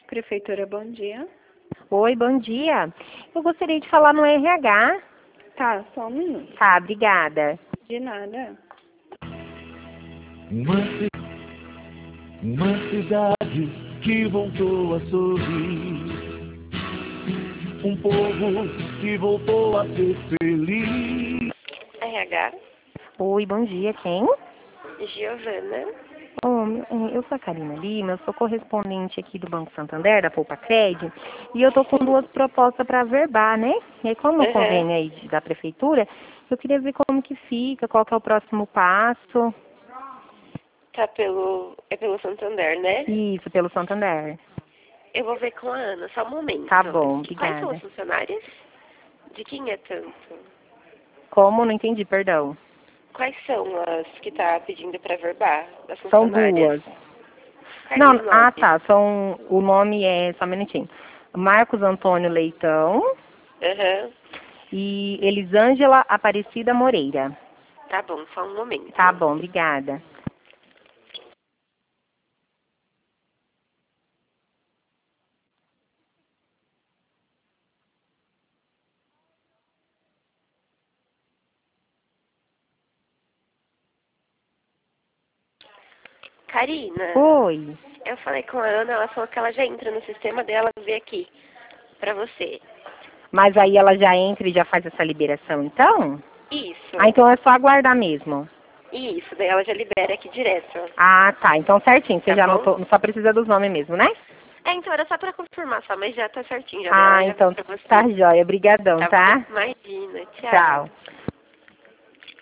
Prefeitura, bom dia. Oi, bom dia. Eu gostaria de falar no RH. Tá, só um minuto. Tá, obrigada. De nada. Uma cidade que voltou a sorrir. Um povo que voltou a ser feliz. RH, Oi, bom dia. Quem? Giovana. Eu sou a Karina Lima, eu sou correspondente aqui do Banco Santander, da Poupa Cred, e eu tô com duas propostas para verbar, né? E aí, como o convênio aí da prefeitura, eu queria ver como que fica, qual que é o próximo passo. Tá pelo Santander, né? Isso, pelo Santander. Eu vou ver com a Ana, só um momento. Tá bom, Quais são obrigada. as funcionárias? De quem é tanto? Como? Não entendi, perdão. Quais são as que tá pedindo para verbar? Das São funcionárias? duas. Quais Não, os nomes? tá, o nome é, só um minutinho, Marcos Antônio Leitão Aham. e Elisângela Aparecida Moreira. Tá bom, só um momento. Tá bom, obrigada. Karina, Oi. eu falei com a Ana, ela falou que ela já entra no sistema dela ver aqui pra você. Mas aí ela já entra e já faz essa liberação, então? Isso. Ah, então é só aguardar mesmo. Isso, daí ela já libera aqui direto. Ah, tá, então certinho, você Tá já bom? anotou, só precisa dos nomes mesmo, né? Então era só pra confirmar só, mas já tá certinho, já Ah, ela já então pra você. tá jóia, brigadão, Tá tá? bom? Imagina, tchau. Tchau.